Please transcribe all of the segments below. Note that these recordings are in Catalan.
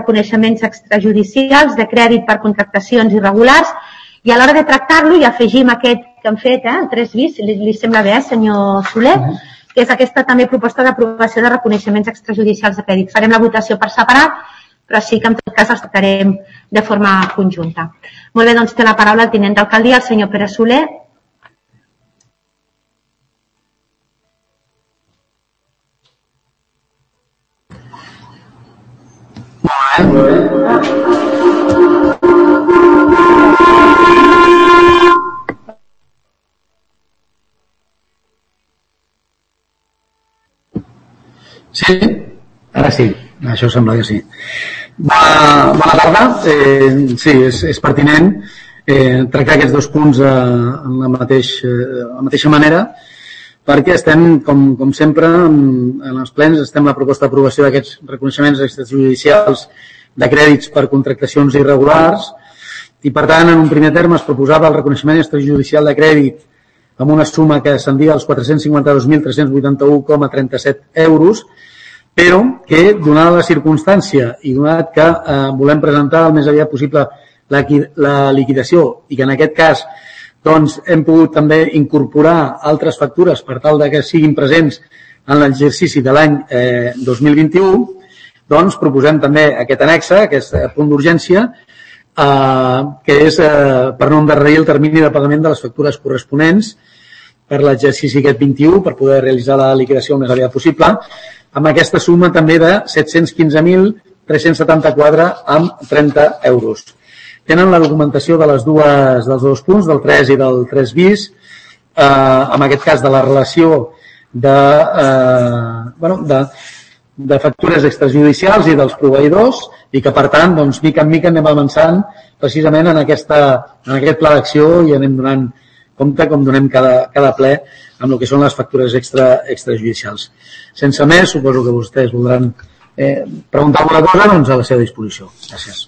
reconeixements extrajudicials de crèdit per contractacions irregulars i a l'hora de tractar-lo hi afegim aquest que hem fet, el 3 bis, li sembla bé, senyor Soler, que és aquesta també proposta d'aprovació de reconeixements extrajudicials de crèdit. Farem la votació per separat, però sí que en tot cas els tractarem de forma conjunta. Molt bé, doncs té la paraula el tinent d'alcaldia, el senyor Pere Soler. Sí? Ara sí, això sembla que sí. Bona tarda. Sí, és pertinent tractar aquests dos punts en la mateixa manera, perquè estem, com sempre, en els plens, estem a la proposta d'aprovació d'aquests reconeixements extrajudicials de crèdits per contractacions irregulars i, per tant, en un primer terme es proposava el reconeixement extrajudicial de crèdit amb una suma que ascendia als 452.381,37 euros, però que, donada la circumstància i donat que volem presentar el més aviat possible la liquidació i que en aquest cas doncs, hem pogut també incorporar altres factures per tal que siguin presents en l'exercici de l'any 2021, doncs proposem també aquest annexe, aquest punt d'urgència, que és per no endarrerir el termini de pagament de les factures corresponents per l'exercici aquest 21 per poder realitzar la liquidació el més aviat possible, amb aquesta suma també de 715.374,30 euros. Tenen la documentació dels dos punts, del 3 i del 3 bis, en aquest cas de la relació de factures extrajudicials i dels proveïdors i que, per tant, doncs, mica en mica anem avançant precisament en aquest pla d'acció i anem donant compte com donem cada ple amb el que són les factures extrajudicials. Sense més, suposo que vostès voldran preguntar alguna cosa, doncs a la seva disposició. Gràcies.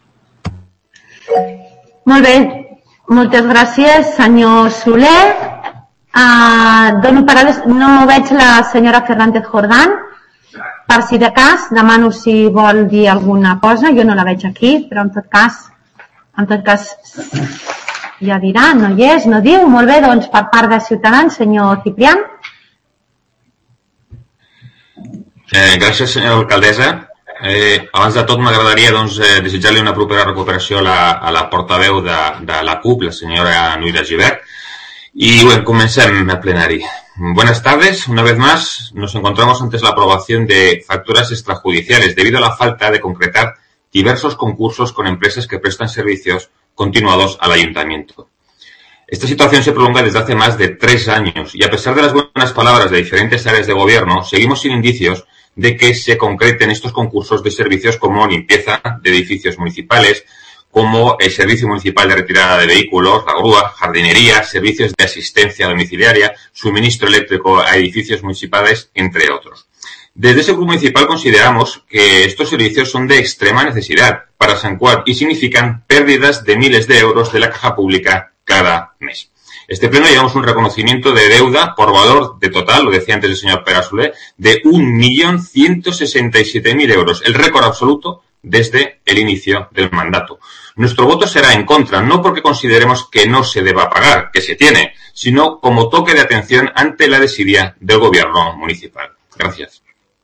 Molt bé, moltes gràcies, senyor Soler. Dono paraules, no veig la senyora Fernández Jordán. Per si de cas, demano si vol dir alguna cosa. Jo no la veig aquí, però en tot cas ja dirà, no hi és, no diu. Molt bé, doncs per part de Ciutadans, senyor Ciprián. Gràcies, senyora alcaldessa. Abans de tot m'agradaria desitjar-li una propera recuperació a la portaveu de la CUP, la senyora Nuira Gibert. Y bueno, comencemos el plenario. Buenas tardes. Una vez más nos encontramos ante la aprobación de facturas extrajudiciales debido a la falta de concretar diversos concursos con empresas que prestan servicios continuados al ayuntamiento. Esta situación se prolonga desde hace más de 3 años y a pesar de las buenas palabras de diferentes áreas de gobierno, seguimos sin indicios de que se concreten estos concursos de servicios como limpieza de edificios municipales, como el Servicio Municipal de Retirada de Vehículos, la grúa, jardinería, servicios de asistencia domiciliaria, suministro eléctrico a edificios municipales, entre otros. Desde ese grupo municipal consideramos que estos servicios son de extrema necesidad para San Cuat y significan pérdidas de miles de euros de la caja pública cada mes. Este pleno llevamos un reconocimiento de deuda por valor de total, lo decía antes el señor Pere Soler, de 1.167.000 euros, el récord absoluto desde el inicio del mandato. Nuestro voto será en contra, no porque consideremos que no se deba pagar, que se tiene, sino como toque de atención ante la desidia del gobierno municipal. Gracias.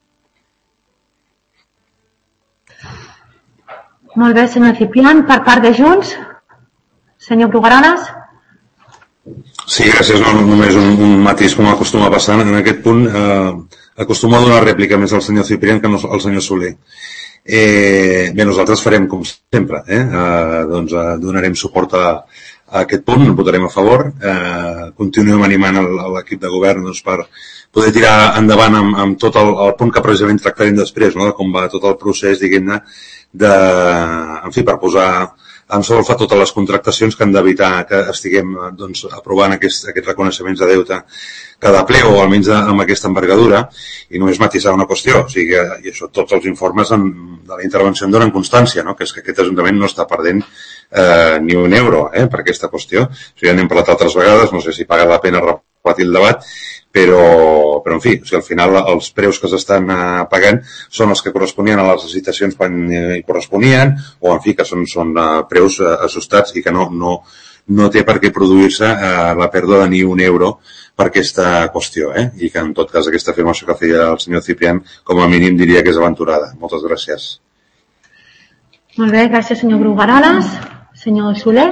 Molt bé, senyor Ciprián. Per part de Junts, senyor Brugueroles. Sí, gràcies. Només un matís, com acostuma a passar. En aquest punt acostuma a donar rèplica més al senyor Ciprián que al senyor Soler. Bé, nosaltres farem com sempre, doncs donarem suport a aquest punt, votarem a favor, continuem animant l'equip de govern doncs, per poder tirar endavant amb tot el punt que precisament tractarem després, no? De com va tot el procés, diguem-ne, en fi, per posar en solfa totes les contractacions que han d'evitar que estiguem doncs, aprovant aquests reconeixements de deute cada ple o almenys amb aquesta envergadura, i només matisar una qüestió, o sigui que i això, tots els informes de la intervenció en donen constància, no? Que és que aquest Ajuntament no està perdent ni un euro per aquesta qüestió. O sigui, n'hem parlat altres vegades, no sé si paga la pena repetir el debat, però en fi, al final els preus que s'estan pagant són els que corresponien a les licitacions quan hi corresponien, o en fi, que són preus ajustats i que no té per què produir-se la pèrdua de ni un euro per aquesta qüestió, i que en tot cas aquesta afirmació que feia el senyor Ciprián com a mínim diria que és aventurada. Moltes gràcies. Molt bé, gràcies senyor Brugueroles. Senyor Soler.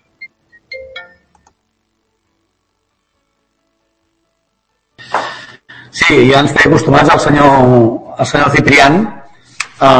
Sí, ja ens té acostumats al senyor Ciprián a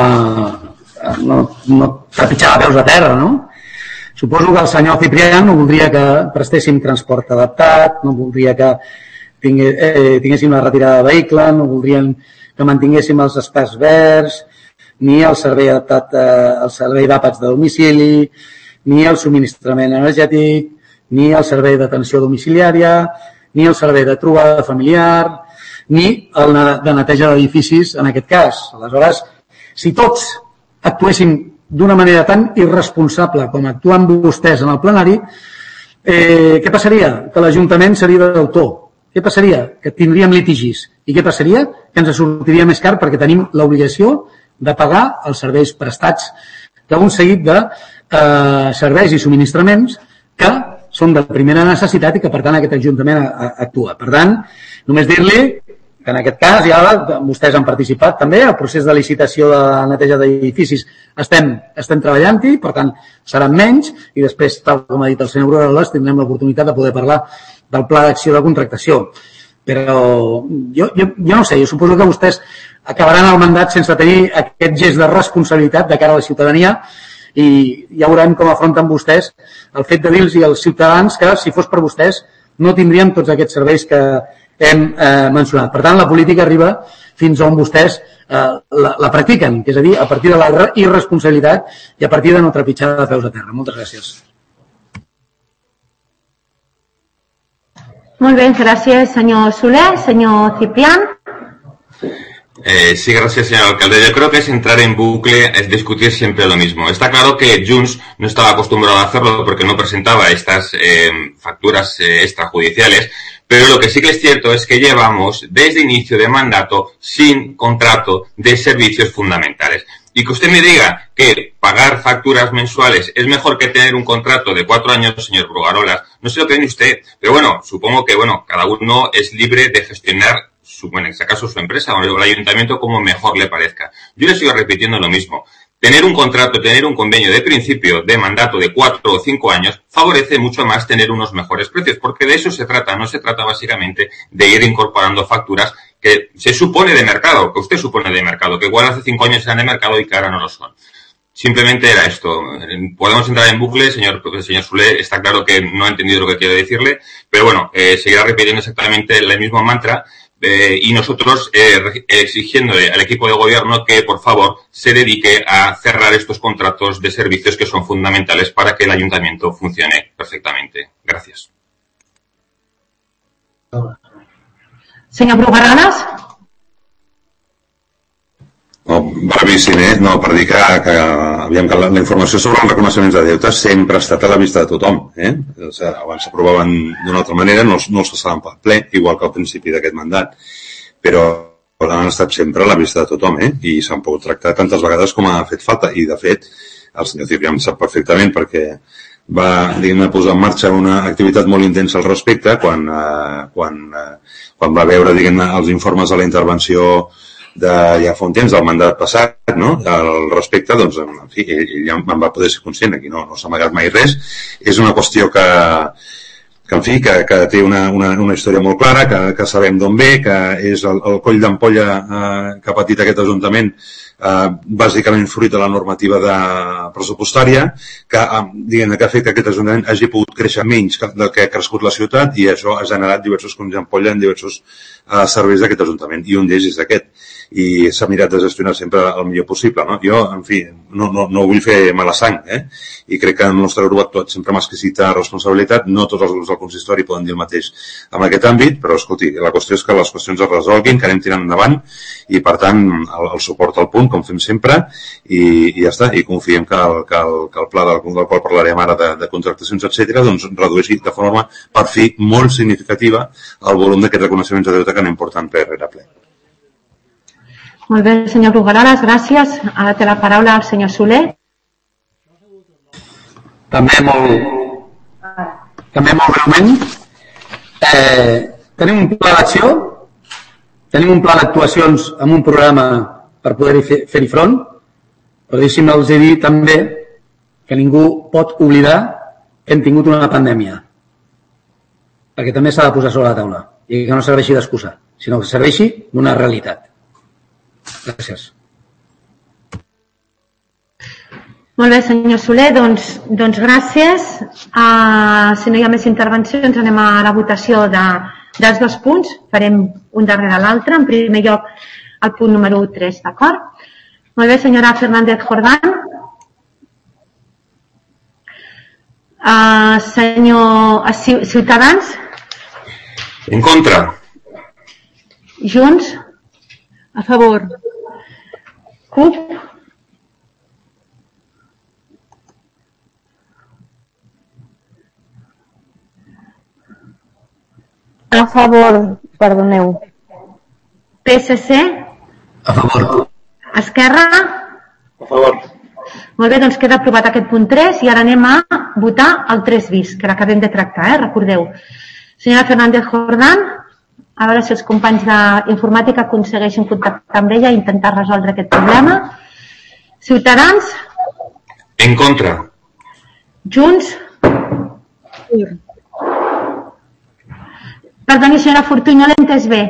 no trepitjar de peus a terra, no? Suposo que el senyor Ciprián no voldria que prestéssim transport adaptat, no voldria que tinguéssim la retirada de vehicle, no voldrien que mantinguéssim els espais verds, ni el servei adaptat, el servei d'àpats de domicili, ni el subministrament energètic, ni el servei d'atenció domiciliària, ni el servei de trobada familiar, ni el de neteja d'edificis en aquest cas. Aleshores, si tots actuéssim d'una manera tan irresponsable com actuen vostès en el plenari, què passaria? Que l'Ajuntament seria d'autor. Què passaria? Que tindríem litigis. I què passaria? Que ens sortiria més car perquè tenim l'obligació de pagar els serveis prestats d'un seguit de serveis i subministraments que són de primera necessitat i que, per tant, aquest Ajuntament actua. Per tant, només dir-li que en aquest cas ja vostès han participat també al procés de licitació de neteja d'edificis. Estem treballant-hi, per tant, seran menys i després, tal com ha dit el senyor Brugueroles, tindrem l'oportunitat de poder parlar del pla d'acció de contractació. Però jo no sé, jo suposo que vostès acabaran el mandat sense tenir aquest gest de responsabilitat de cara a la ciutadania i ja veurem com afronten vostès el fet de dir-los als ciutadans que, si fos per vostès, no tindríem tots aquests serveis que hem mencionat. Per tant, la política arriba fins on vostès la practiquen, que és a dir, a partir de la irresponsabilitat i a partir de no trepitjar de peus a terra. Moltes gràcies. Molt bé, gràcies senyor Soler. Senyor Ciprián. Sí, gracias, señor alcalde. Yo creo que es entrar en bucle, es discutir siempre lo mismo. Está claro que Junts no estaba acostumbrado a hacerlo porque no presentaba estas facturas extrajudiciales, pero lo que sí que es cierto es que llevamos desde inicio de mandato sin contrato de servicios fundamentales. Y que usted me diga que pagar facturas mensuales es mejor que tener un contrato de 4 años, señor Brugueroles, no sé lo que tiene usted, pero bueno, supongo que cada uno es libre de gestionar en este caso su empresa o el ayuntamiento como mejor le parezca. Yo le sigo repitiendo lo mismo. Tener un contrato, tener un convenio de principio de mandato de 4 o 5 años favorece mucho más tener unos mejores precios, porque de eso se trata, no se trata básicamente de ir incorporando facturas que se supone de mercado, que usted supone de mercado, que igual hace 5 años eran de mercado y que ahora no lo son. Simplemente era esto. Podemos entrar en bucle, señor Soler, está claro que no ha entendido lo que quiero decirle, pero bueno, seguirá repitiendo exactamente el mismo mantra. Y nosotros exigiéndole al equipo de gobierno que por favor se dedique a cerrar estos contratos de servicios que son fundamentales para que el ayuntamiento funcione perfectamente. Gracias. Senyor Brugueroles. Brevíssim, no, per dir que la informació sobre els reconeixements de deutes sempre ha estat a la vista de tothom. O sigui, abans s'aprovaven d'una altra manera, no els passaven pel ple, igual que al principi d'aquest mandat, però han estat sempre a la vista de tothom, i s'han pogut tractar tantes vegades com ha fet falta. I, de fet, el senyor Ciprián sap perfectament perquè va, diguem-ne, posar en marxa una activitat molt intensa al respecte quan va veure, diguem-ne, els informes de la intervenció ja fa un temps del mandat passat, no? Al respecte, doncs, en fi, ell ja en va poder ser conscient, aquí no s'ha amagat mai res. És una qüestió que en fi, que té una història molt clara, que sabem d'on ve, que és el coll d'ampolla que ha patit aquest Ajuntament, bàsicament fruit de la normativa pressupostària, que ha fet que aquest Ajuntament hagi pogut créixer menys del que ha crescut la ciutat, i això ha generat diversos colls d'ampolla en diversos serveis d'aquest Ajuntament, i un d'ells és aquest. I s'ha mirat de gestionar sempre el millor possible, no? Jo, en fi, no vull fer mala sang, i crec que el nostre grup ha actuat sempre amb exquisita responsabilitat. No tots els grups del consistori poden dir el mateix en aquest àmbit, però escolti, la qüestió és que les qüestions es resolguin, que anem tirant endavant, i per tant el suport al punt, com fem sempre, i ja està, i confiem que el pla del qual parlarem ara de contractacions, etc., doncs redueixi de forma per fi molt significativa el volum d'aquests reconeixements de deute que anem portant ple rere ple. Molt bé, senyor Brugueroles, gràcies. Ara té la paraula el senyor Soler. També molt breument. Tenim un pla d'acció, tenim un pla d'actuacions amb un programa per poder fer-hi front, però deixi'm-los dir també que ningú pot oblidar que hem tingut una pandèmia, perquè també s'ha de posar sobre la taula i que no serveixi d'excusa, sinó que serveixi d'una realitat. Gràcies. Molt bé, senyor Soler, doncs gràcies. Si no hi ha més intervencions, anem a la votació dels dos punts. Farem un darrere l'altre. En primer lloc, el punt número 3, d'acord? Molt bé, senyora Fernández Jordán. Senyor Ciutadans. En contra. Junts. A favor. CUP. A favor, perdoneu. PSC. A favor. Esquerra. A favor. Molt bé, doncs queda aprovat aquest punt 3 i ara anem a votar el 3 bis, que l'acabem de tractar, recordeu. Senyora Fernández Jordán, a veure si els companys d'informàtica aconsegueixen contactar amb ella i intentar resoldre aquest problema. Ciutadans. En contra. Junts. Perdoni, senyora Fortuny, no l'he entès bé.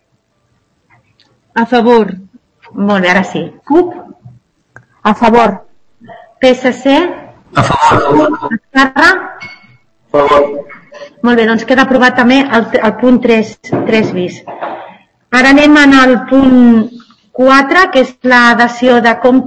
A favor. Molt bé, ara sí. CUP. A favor. PSC. A favor. Esquerra. A favor. Molt bé, doncs queda aprovat també el punt 3 bis. Ara anem al punt 4, que és la dació de compte